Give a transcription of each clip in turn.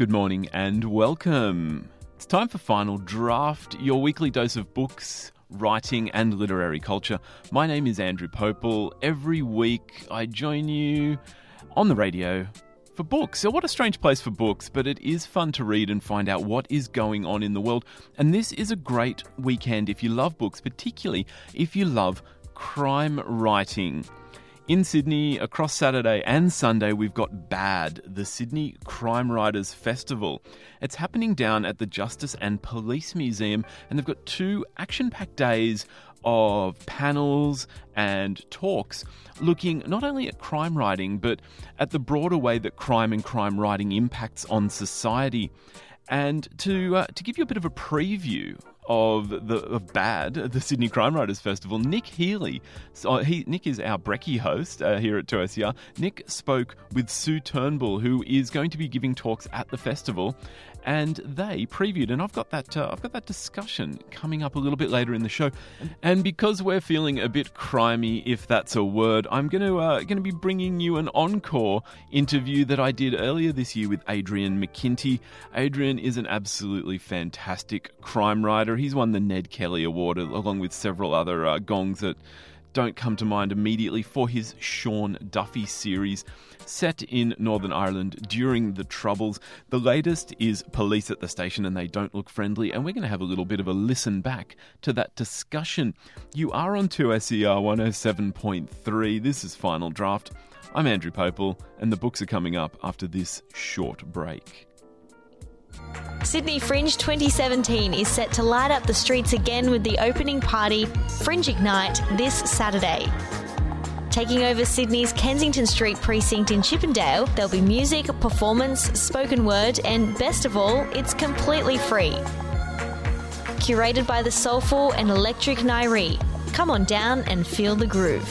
Good morning and welcome. It's time for Final Draft, your weekly dose of books, writing and literary culture. My name is Andrew Popel. Every week I join you on the radio for books. So what a strange place for books, but it is fun to read and find out what is going on in the world. And this is a great weekend if you love books, particularly if you love crime writing. In Sydney, across Saturday and Sunday, we've got BAD, the Sydney Crime Writers Festival. It's happening down at the Justice and Police Museum, and they've got 2 action-packed days of panels and talks looking not only at crime writing, but at the broader way that crime and crime writing impacts on society. And to give you a bit of a preview of BAD, the Sydney Crime Writers Festival, Nick Healy, Nick is our Brekkie host here at 2SER. Nick spoke with Sue Turnbull, who is going to be giving talks at the festival, and they previewed, and I've got that discussion coming up a little bit later in the show. And because we're feeling a bit crimey, if that's a word, I'm going to be bringing you an encore interview that I did earlier this year with Adrian McKinty. Adrian is an absolutely fantastic crime writer. He's won the Ned Kelly Award along with several other gongs that don't come to mind immediately for his Sean Duffy series set in Northern Ireland during the Troubles. The latest is Police at the Station and They Don't Look Friendly, and we're going to have a little bit of a listen back to that discussion. You are on 2SER 107.3. This is Final Draft. I'm Andrew Popel, and the books are coming up after this short break. Sydney Fringe 2017 is set to light up the streets again with the opening party, Fringe Ignite, this Saturday. Taking over Sydney's Kensington Street precinct in Chippendale, there'll be music, performance, spoken word, and best of all, it's completely free. Curated by the soulful and electric Nairi. Come on down and feel the groove.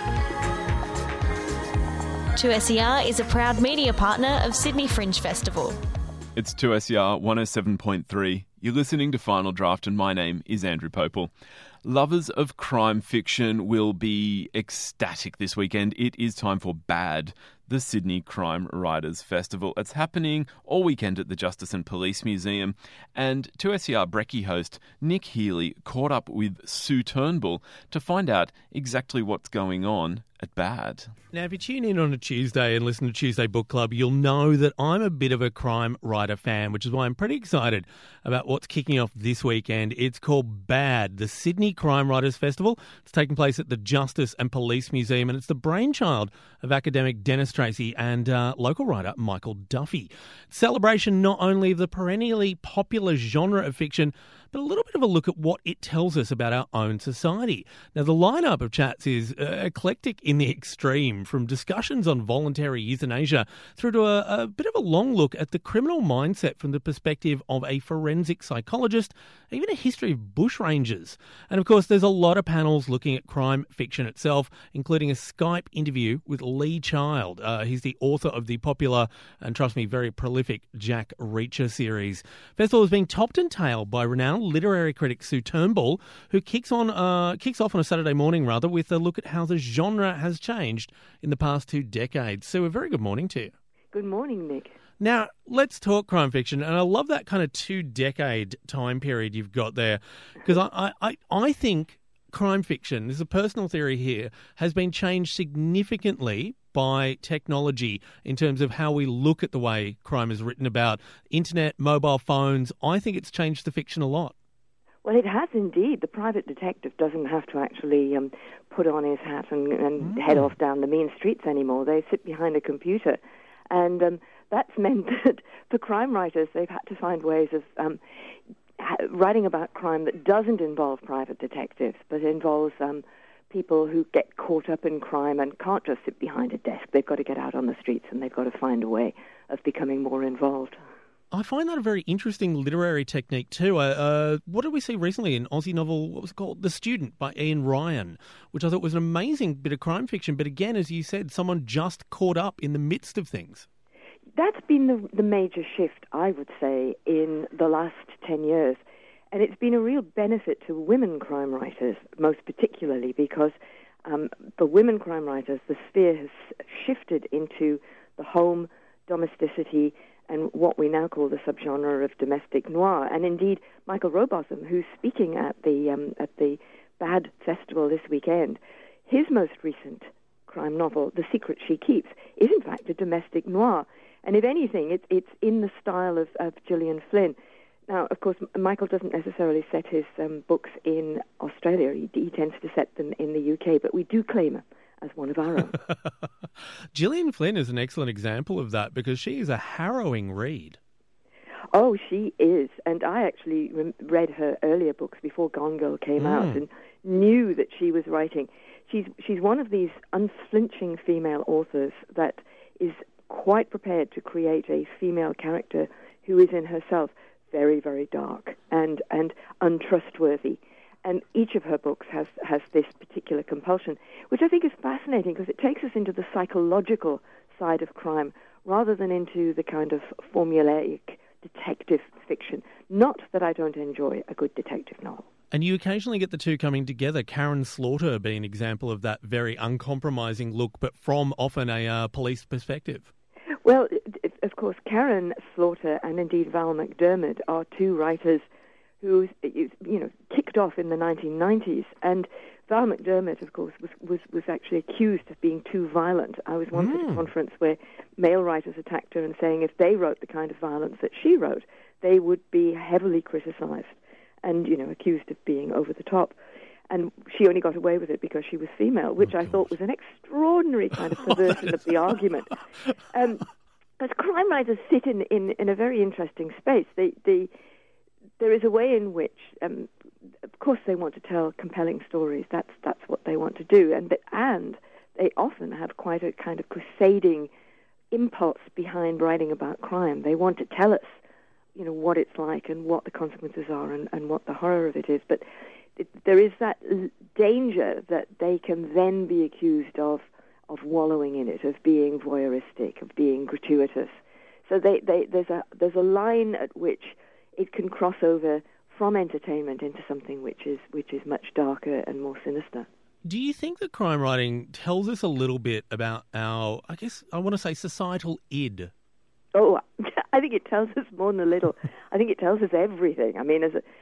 2SER is a proud media partner of Sydney Fringe Festival. It's 2SER 107.3. You're listening to Final Draft, and my name is Andrew Popel. Lovers of crime fiction will be ecstatic this weekend. It is time for BAD, the Sydney Crime Writers Festival. It's happening all weekend at the Justice and Police Museum, and 2SER Brekkie host Nick Healy caught up with Sue Turnbull to find out exactly what's going on at BAD. Now, if you tune in on a Tuesday and listen to Tuesday Book Club, you'll know that I'm a bit of a crime writer fan, which is why I'm pretty excited about what's kicking off this weekend. It's called BAD, the Sydney Crime Writers Festival. It's taking place at the Justice and Police Museum, and it's the brainchild of academic Dennis Tracy and local writer Michael Duffy. Celebration not only of the perennially popular genre of fiction, but a little bit of a look at what it tells us about our own society. Now, the lineup of chats is eclectic in the extreme, from discussions on voluntary euthanasia through to a bit of a long look at the criminal mindset from the perspective of a forensic psychologist, even a history of bushrangers. And of course, there's a lot of panels looking at crime fiction itself, including a Skype interview with Lee Child. He's the author of the popular, and trust me, very prolific Jack Reacher series. Festival is being topped and tailed by renowned literary critic Sue Turnbull, who kicks off on a Saturday morning with a look at how the genre has changed in the past 2 decades. Sue, a very good morning to you. Good morning, Nick. Now, let's talk crime fiction, and I love that kind of 2-decade time period you've got there, because I think crime fiction, there's a personal theory here, has been changed significantly by technology in terms of how we look at the way crime is written about. Internet, mobile phones, I think it's changed the fiction a lot. Well, it has indeed. The private detective doesn't have to actually put on his hat and head off down the mean streets anymore. They sit behind a computer. And that's meant that for crime writers, they've had to find ways of writing about crime that doesn't involve private detectives, but involves people who get caught up in crime and can't just sit behind a desk. They've got to get out on the streets, and they've got to find a way of becoming more involved. I find that a very interesting literary technique too. What did we see recently? An Aussie novel, what was it called? The Student by Ian Ryan, which I thought was an amazing bit of crime fiction. But again, as you said, someone just caught up in the midst of things. That's been the major shift, I would say, in the last 10 years. And it's been a real benefit to women crime writers, most particularly, because for women crime writers, the sphere has shifted into the home, domesticity, and what we now call the subgenre of domestic noir. And indeed, Michael Robotham, who's speaking at the BAD Festival this weekend, his most recent crime novel, The Secret She Keeps, is in fact a domestic noir. And if anything, it's in the style of Gillian Flynn. Now, of course, Michael doesn't necessarily set his books in Australia. He tends to set them in the UK, but we do claim her as one of our own. Gillian Flynn is an excellent example of that because she is a harrowing read. Oh, she is. And I actually read her earlier books before Gone Girl came out and knew that she was writing. She's one of these unflinching female authors that is quite prepared to create a female character who is in herself very, very dark and untrustworthy. And each of her books has this particular compulsion, which I think is fascinating because it takes us into the psychological side of crime rather than into the kind of formulaic detective fiction. Not that I don't enjoy a good detective novel. And you occasionally get the two coming together. Karen Slaughter being an example of that very uncompromising look, but from often a police perspective. Well, of course, Karen Slaughter and indeed Val McDermid are two writers who, kicked off in the 1990s. And Val McDermid, of course, was actually accused of being too violent. I was once at a conference where male writers attacked her and saying if they wrote the kind of violence that she wrote, they would be heavily criticized and, accused of being over the top. And she only got away with it because she was female, which I thought was an extraordinary kind of perversion of the argument. As crime writers sit in a very interesting space, there is a way in which, of course, they want to tell compelling stories. That's what they want to do, and they often have quite a kind of crusading impulse behind writing about crime. They want to tell us, what it's like and what the consequences are and what the horror of it is. But there is that danger that they can then be accused of wallowing in it, of being voyeuristic, of being gratuitous. So there's a line at which it can cross over from entertainment into something which is much darker and more sinister. Do you think that crime writing tells us a little bit about our, I guess I want to say, societal id? Oh, I think it tells us more than a little. I think it tells us everything. I mean,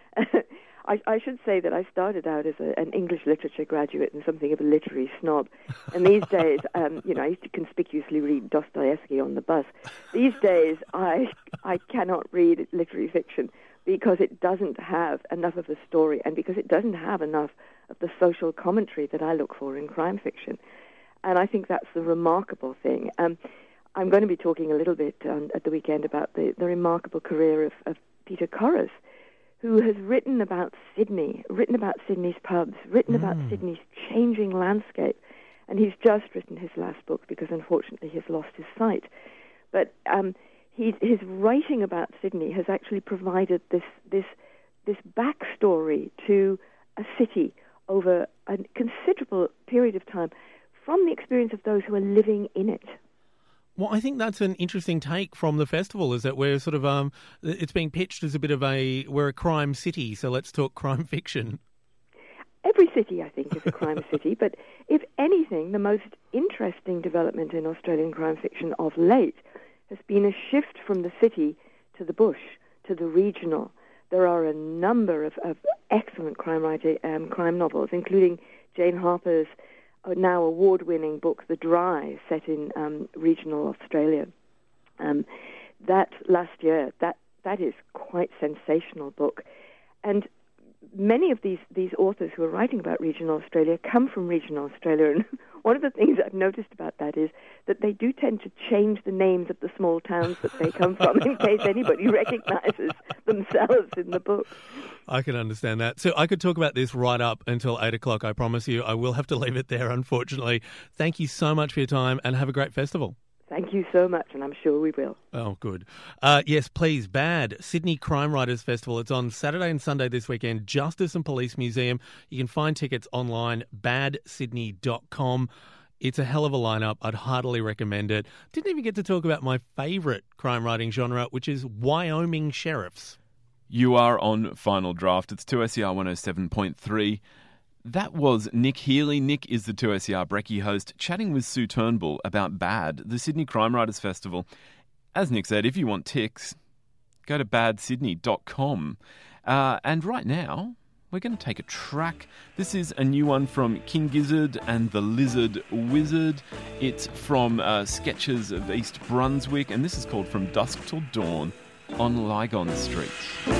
I should say that I started out as an English literature graduate and something of a literary snob. And these days, I used to conspicuously read Dostoevsky on the bus. These days, I cannot read literary fiction because it doesn't have enough of a story and because it doesn't have enough of the social commentary that I look for in crime fiction. And I think that's the remarkable thing. I'm going to be talking a little bit at the weekend about the remarkable career of Peter Corres, who has written about Sydney, written about Sydney's pubs, written about Sydney's changing landscape. And he's just written his last book because, unfortunately, he's lost his sight. But his writing about Sydney has actually provided this backstory to a city over a considerable period of time from the experience of those who are living in it. Well, I think that's an interesting take from the festival, is that we're sort of, it's being pitched as a bit of we're a crime city, so let's talk crime fiction. Every city, I think, is a crime city, but if anything, the most interesting development in Australian crime fiction of late has been a shift from the city to the bush, to the regional. There are a number of excellent crime novels, including Jane Harper's now award-winning book, The Dry, set in regional Australia. That last year, that is quite sensational book. And many of these authors who are writing about regional Australia come from regional Australia. And one of the things I've noticed about that is that they do tend to change the names of the small towns that they come from in case anybody recognizes themselves in the book. I can understand that. So I could talk about this right up until 8 o'clock, I promise you. I will have to leave it there, unfortunately. Thank you so much for your time and have a great festival. Thank you so much, and I'm sure we will. Oh, good. Yes, please, BAD, Sydney Crime Writers Festival. It's on Saturday and Sunday this weekend, Justice and Police Museum. You can find tickets online, badsydney.com. It's a hell of a lineup. I'd heartily recommend it. Didn't even get to talk about my favourite crime writing genre, which is Wyoming sheriffs. You are on Final Draft. It's 2SER 107.3. That was Nick Healy. Nick is the 2SER Brekkie host, chatting with Sue Turnbull about BAD, the Sydney Crime Writers Festival. As Nick said, if you want ticks, go to badsydney.com. And right now, we're going to take a track. This is a new one from King Gizzard and the Lizard Wizard. It's from Sketches of East Brunswick, and this is called From Dusk Till Dawn on Lygon Street.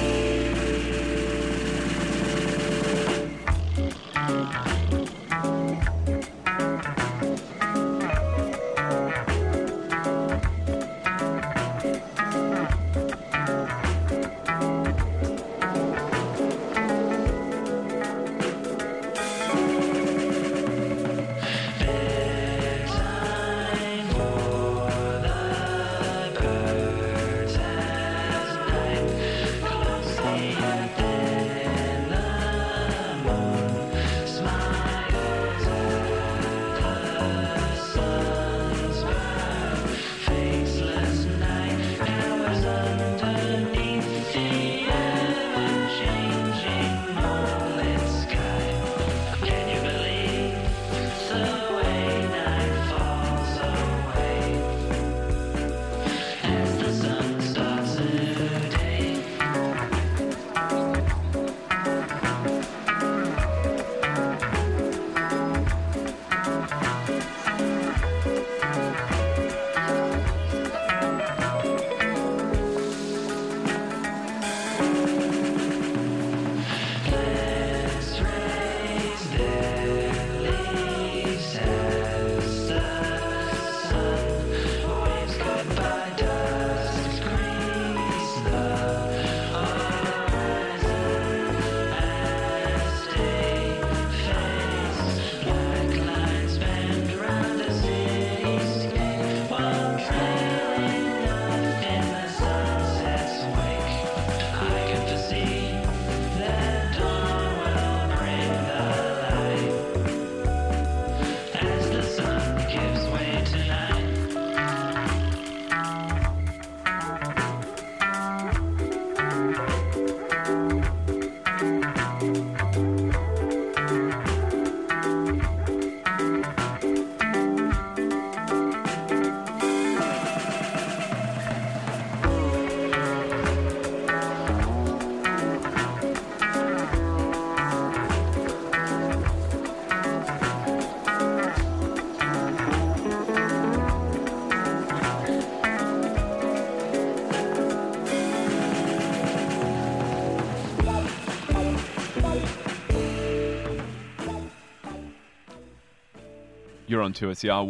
You're on 2SER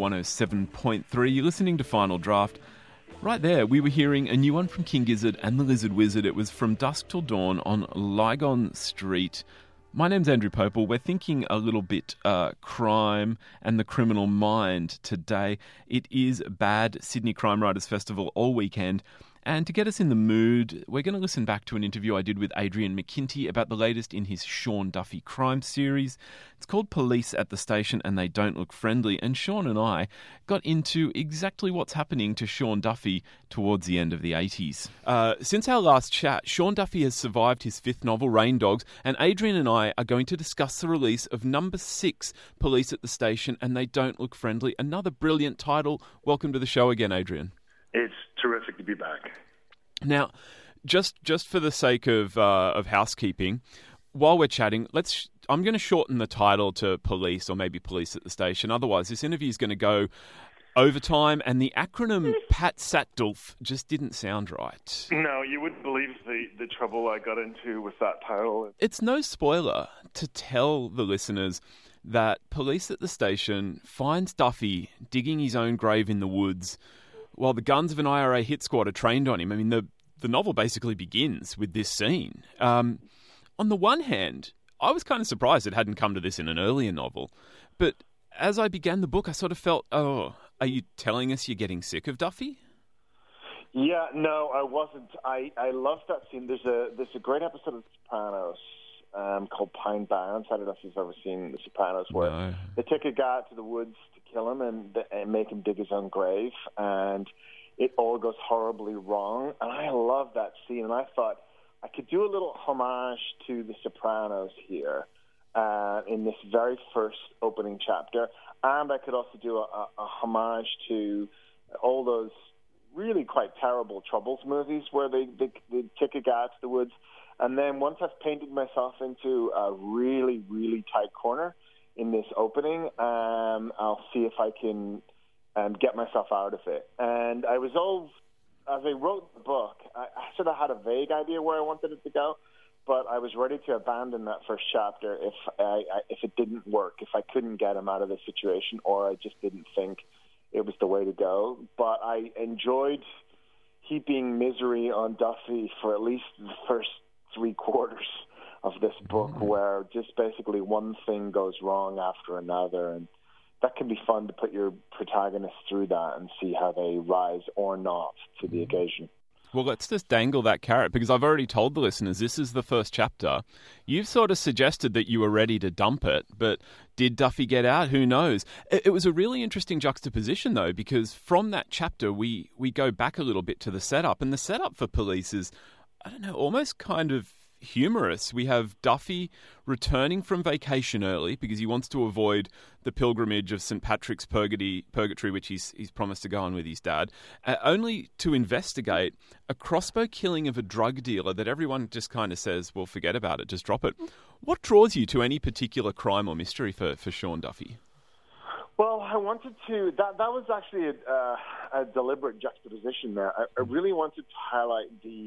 107.3. You're listening to Final Draft. Right there, we were hearing a new one from King Gizzard and the Lizard Wizard. It was From Dusk Till Dawn on Lygon Street. My name's Andrew Popel. We're thinking a little bit crime and the criminal mind today. It is Bad Sydney Crime Writers Festival all weekend. And to get us in the mood, we're going to listen back to an interview I did with Adrian McKinty about the latest in his Sean Duffy crime series. It's called Police at the Station and They Don't Look Friendly. And Sean and I got into exactly what's happening to Sean Duffy towards the end of the 80s. Since our last chat, Sean Duffy has survived his fifth novel, Rain Dogs, and Adrian and I are going to discuss the release of number 6, Police at the Station and They Don't Look Friendly. Another brilliant title. Welcome to the show again, Adrian. It's terrific to be back. Now, just for the sake of housekeeping, while we're chatting, I'm going to shorten the title to Police or maybe Police at the Station. Otherwise, this interview is going to go over time, and the acronym Pat Satdulf just didn't sound right. No, you wouldn't believe the trouble I got into with that title. It's no spoiler to tell the listeners that Police at the Station finds Duffy digging his own grave in the woods while the guns of an IRA hit squad are trained on him. I mean, the novel basically begins with this scene. On the one hand, I was kind of surprised it hadn't come to this in an earlier novel. But as I began the book, I sort of felt, are you telling us you're getting sick of Duffy? Yeah, no, I wasn't. I love that scene. There's a great episode of The Sopranos called Pine Barrens. I don't know if you've ever seen The Sopranos, where they take a guy out to the woods to kill him and make him dig his own grave, and it all goes horribly wrong. And I love that scene, and I thought I could do a little homage to The Sopranos here in this very first opening chapter, and I could also do a homage to all those really quite terrible Troubles movies where they take a guy to the woods, and then once I've painted myself into a really, really tight corner in this opening, I'll see if I can get myself out of it. And I resolved, as I wrote the book, I sort of had a vague idea where I wanted it to go, but I was ready to abandon that first chapter if it didn't work, if I couldn't get him out of the situation, or I just didn't think it was the way to go. But I enjoyed heaping misery on Duffy for at least the first 3/4 of this book, where just basically one thing goes wrong after another, and that can be fun to put your protagonists through that and see how they rise or not to the occasion. Well, let's just dangle that carrot, because I've already told the listeners this is the first chapter. You've sort of suggested that you were ready to dump it, but did Duffy get out? Who knows? It was a really interesting juxtaposition, though, because from that chapter, we go back a little bit to the setup, and the setup for Police is, I don't know, almost kind of humorous. We have Duffy returning from vacation early because he wants to avoid the pilgrimage of St. Patrick's Purgatory, which he's promised to go on with his dad, only to investigate a crossbow killing of a drug dealer that everyone just kind of says, well, forget about it, just drop it. What draws you to any particular crime or mystery for Sean Duffy? Well, I wanted to. That was actually a deliberate juxtaposition there. I really wanted to highlight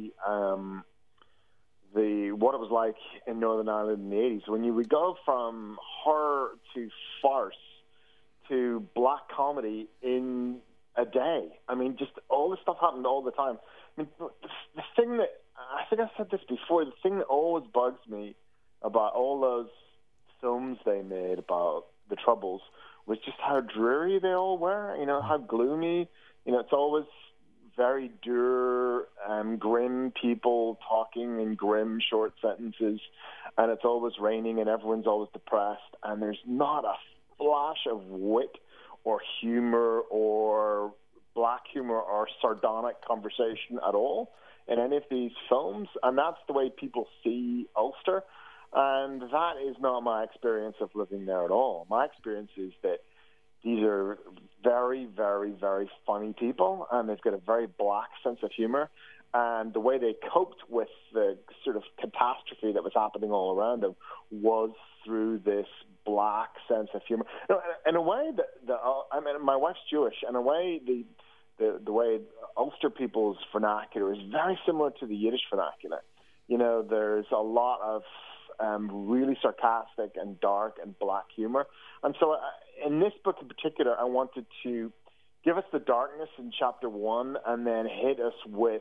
what it was like in Northern Ireland in the 80s, when you would go from horror to farce to black comedy in a day. I mean, just all this stuff happened all the time. I mean, the thing that, I think I said this before, the thing that always bugs me about all those films they made about the Troubles was just how dreary they all were, how gloomy. It's always very dour, grim people talking in grim, short sentences, and it's always raining and everyone's always depressed, and there's not a flash of wit or humor or black humor or sardonic conversation at all in any of these films, and that's the way people see Ulster, and that is not my experience of living there at all. My experience is that these are very, very, very funny people, and they've got a very black sense of humor. And the way they coped with the sort of catastrophe that was happening all around them was through this black sense of humor. In a way, my wife's Jewish, and in a way, the way Ulster people's vernacular is very similar to the Yiddish vernacular. There's a lot of really sarcastic and dark and black humor. And so in this book in particular, I wanted to give us the darkness in chapter 1 and then hit us with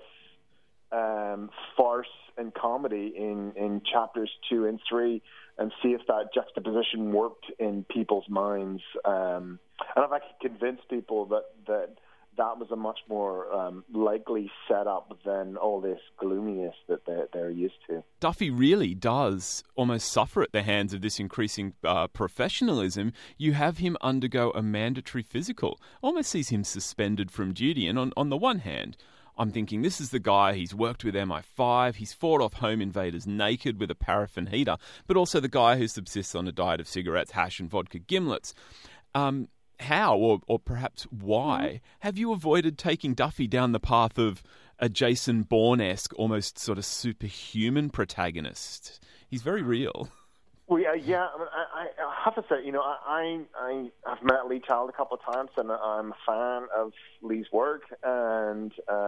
farce and comedy in chapters 2 and 3 and see if that juxtaposition worked in people's minds. And if I could convince people that was a much more likely setup than all this gloominess that they're used to. Duffy really does almost suffer at the hands of this increasing professionalism. You have him undergo a mandatory physical, almost sees him suspended from duty. And on the one hand, I'm thinking, this is the guy, he's worked with MI5, he's fought off home invaders naked with a paraffin heater, but also the guy who subsists on a diet of cigarettes, hash and vodka gimlets. How, or perhaps why, have you avoided taking Duffy down the path of a Jason Bourne-esque, almost sort of superhuman protagonist? He's very real. Well, yeah. I have to say, I've met Lee Child a couple of times, and I'm a fan of Lee's work, and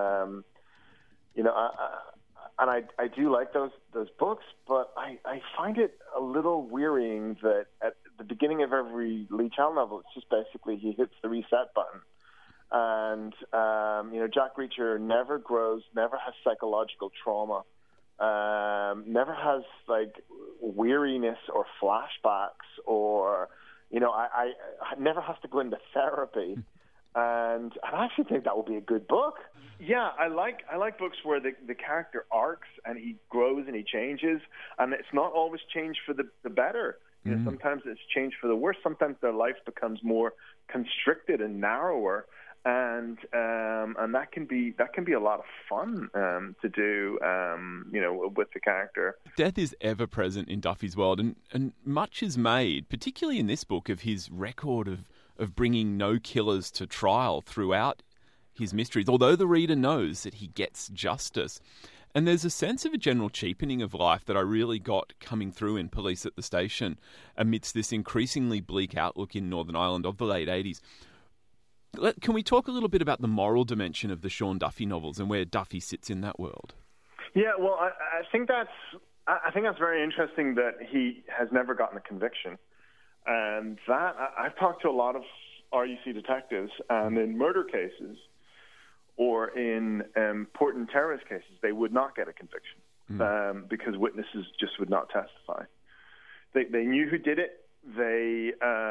I do like those books, but I find it a little wearying that at the beginning of every Lee Child novel, it's just basically he hits the reset button. And, Jack Reacher never grows, never has psychological trauma, never has, weariness or flashbacks or, I never has to go into therapy. And I actually think that will be a good book. Yeah, I like books where the character arcs and he grows and he changes, and it's not always change for the better. Sometimes it's change for the worse. Sometimes their life becomes more constricted and narrower, and that can be a lot of fun to do, with the character. Death is ever present in Duffy's world, and much is made, particularly in this book, of his record of bringing no killers to trial throughout his mysteries, although the reader knows that he gets justice. And there's a sense of a general cheapening of life that I really got coming through in Police at the Station amidst this increasingly bleak outlook in Northern Ireland of the late 80s. Can we talk a little bit about the moral dimension of the Sean Duffy novels and where Duffy sits in that world? Yeah, well, I think that's very interesting that he has never gotten a conviction. And that, I've talked to a lot of RUC detectives, and in murder cases or in important terrorist cases, they would not get a conviction because witnesses just would not testify. They knew who did it. They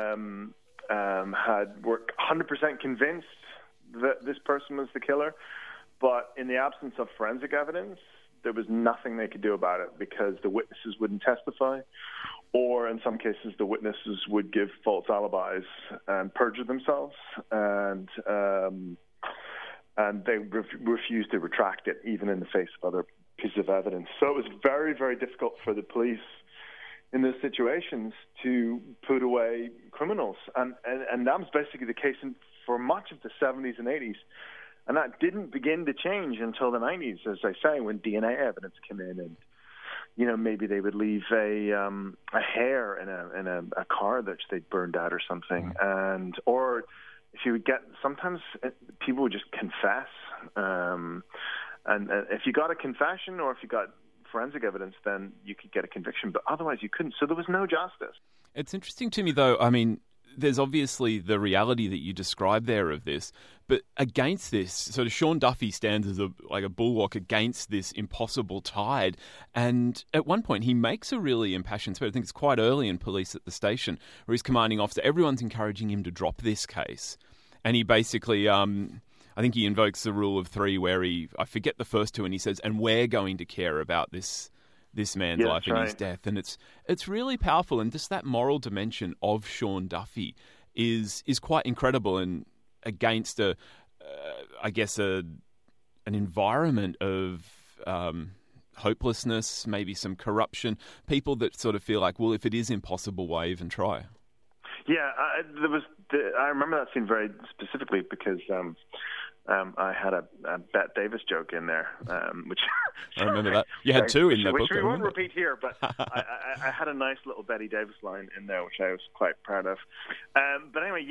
were 100% convinced that this person was the killer. But in the absence of forensic evidence, there was nothing they could do about it because the witnesses wouldn't testify, or in some cases the witnesses would give false alibis and perjure themselves, and they refused to retract it even in the face of other pieces of evidence. So it was very, very difficult for the police in those situations to put away criminals. And that was basically the case for much of the 70s and 80s. And that didn't begin to change until the 90s, as I say, when DNA evidence came in, and maybe they would leave a hair in a car that they'd burned out or something, or if you would get, sometimes people would just confess, and if you got a confession or if you got forensic evidence, then you could get a conviction, but otherwise you couldn't. So there was no justice. It's interesting to me, though. I mean, there's obviously the reality that you described there of this, but against this, so Sean Duffy stands as a bulwark against this impossible tide. And at one point, he makes a really impassioned speech. I think it's quite early in Police at the Station, where he's commanding officer. Everyone's encouraging him to drop this case, and he basically, I think he invokes the rule of three, where I forget the first two, and he says, "And we're going to care about this man's life and his death." And it's really powerful, and just that moral dimension of Sean Duffy is quite incredible, and against an environment of hopelessness, maybe some corruption, people that sort of feel like, well, if it is impossible, why even try? Yeah, I remember that scene very specifically because I had a Bette Davis joke in there, which I remember that. You had two in the book. Which we won't repeat here, but I had a nice little Bette Davis line in there, which I was quite proud of. But anyway,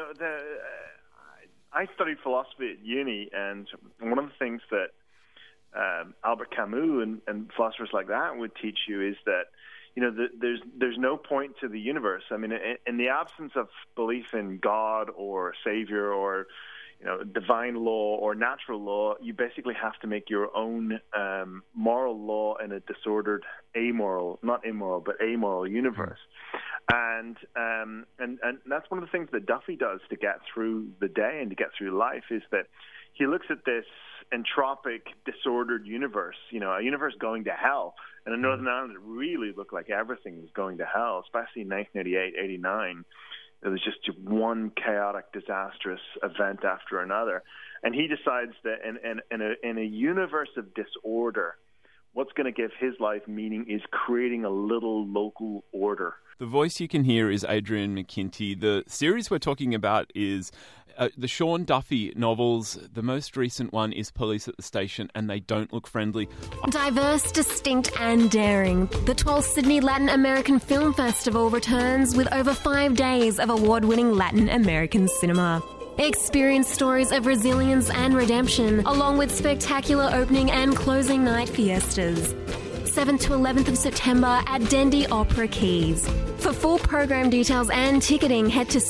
I studied philosophy at uni, and one of the things that Albert Camus and philosophers like that would teach you is that there's no point to the universe. I mean, in the absence of belief in God or Savior or divine law or natural law, you basically have to make your own moral law in a disordered, not immoral, but amoral universe. And that's one of the things that Duffy does to get through the day and to get through life, is that he looks at this entropic, disordered universe, a universe going to hell. And in Northern Ireland, it really looked like everything was going to hell, especially in 1988, 89. It was just one chaotic, disastrous event after another. And he decides that in a universe of disorder, what's going to give his life meaning is creating a little local order. The voice you can hear is Adrian McKinty. The series we're talking about is the Sean Duffy novels. The most recent one is Police at the Station, and they don't look friendly. Diverse, distinct and daring, the 12th Sydney Latin American Film Festival returns with over 5 days of award-winning Latin American cinema. Experience stories of resilience and redemption, along with spectacular opening and closing night fiestas. 7th to 11th of September at Dendy Opera Keys. For full program details and ticketing, head to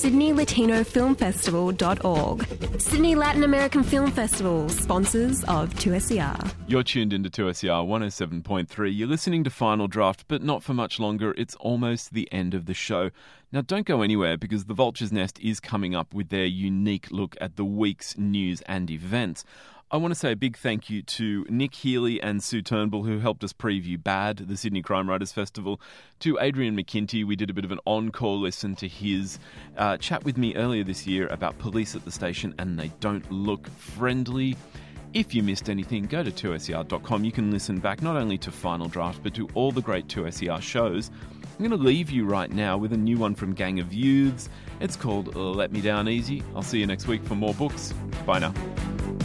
sydneylatinofilmfestival.org. Sydney Latin American Film Festival, sponsors of 2SER. You're tuned into 2SER 107.3. You're listening to Final Draft, but not for much longer. It's almost the end of the show. Now, don't go anywhere, because The Vulture's Nest is coming up with their unique look at the week's news and events. I want to say a big thank you to Nick Healy and Sue Turnbull, who helped us preview Bad, the Sydney Crime Writers Festival. To Adrian McKinty, we did a bit of an encore listen to his chat with me earlier this year about Police at the Station, and they don't look friendly. If you missed anything, go to 2ser.com. You can listen back not only to Final Draft, but to all the great 2SER shows. I'm going to leave you right now with a new one from Gang of Youths. It's called Let Me Down Easy. I'll see you next week for more books. Bye now.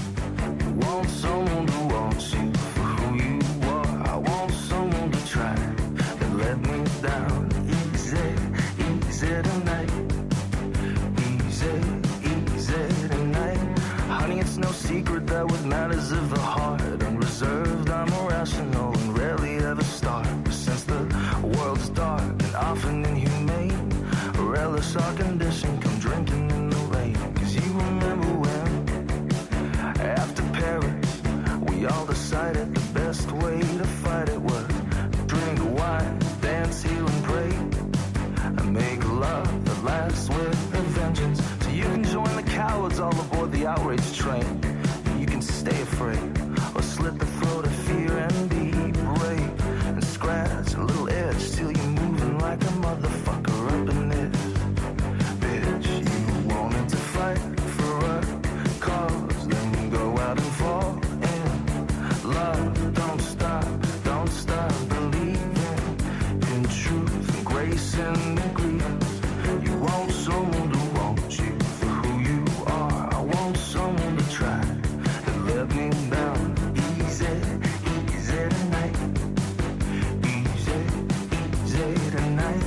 down easy, easy tonight. Easy, easy tonight. Honey, it's no secret that with matters of the heart, unreserved, I'm irrational and rarely ever start. Since the world's dark and often inhumane, relish our condition, come drinking in the rain. Cause you remember when, after Paris, we all decided the best way to fight it was drink wine, dance, heal and pray, and make love that lasts with a vengeance. So you can join the cowards all aboard the outrage train. You can stay afraid or slit the throat of fear and be brave and scratch a little edge till you're moving like a motherfucker up in this. Bitch, you wanted to fight for a cause, then go out and fall in love. Don't stop believing in truth and grace and the grievance. You want someone to want you for who you are. I want someone to try and let me down easy, easy tonight. Easy, easy tonight.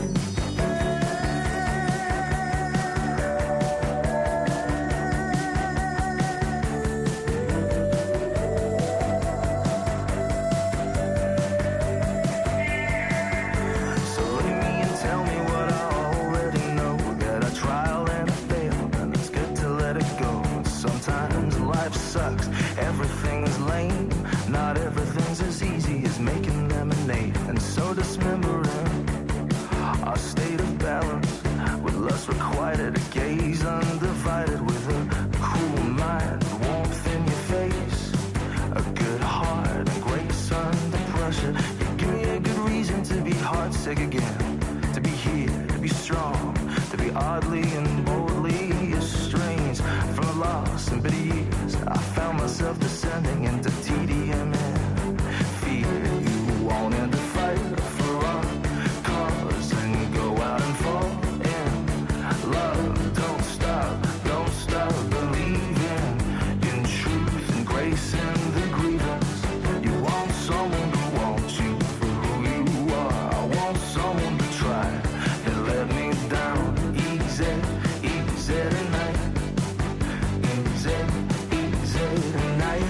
So look at me and tell me what I already know, that I trial and I fail, and it's good to let it go. Sometimes life sucks, everything is lame, not everything's as easy as making lemonade. And so dismembering our state of balance, with lust requited, a gaze undivided, with a cool mind, warmth in your face, a good heart and grace under pressure. You give me a good reason to be heartsick again, to be here, to be strong, to be oddly and boldly estranged from the lost and bitter years. I found myself descending into TDM and fear. You wanted to fight for a cause and go out and fall in love. Don't stop believing in truth and grace and the grievance. You want someone to want you for who you are. I want someone to try and let me down easy, easy tonight. Easy, easy tonight.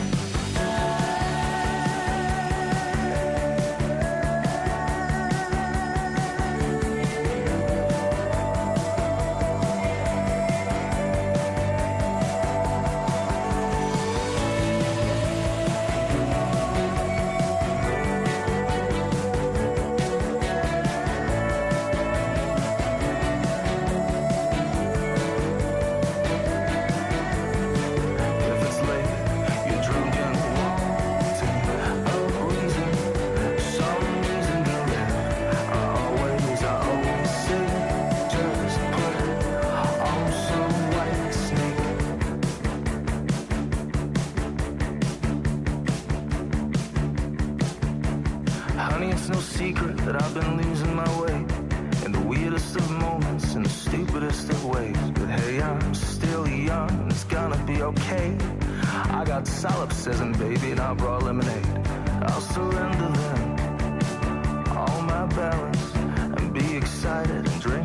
If it's late, you're drunk and wanting a reason, some reason to live. I always say, just put it on some white snake. Honey, it's no secret that I've been losing my way in the weirdest of moments, in the stupidest of ways. But hey, I'm still young, and it's gonna be okay. I got solipsism, baby, and I brought lemonade. I'll surrender them all my balance and be excited and drink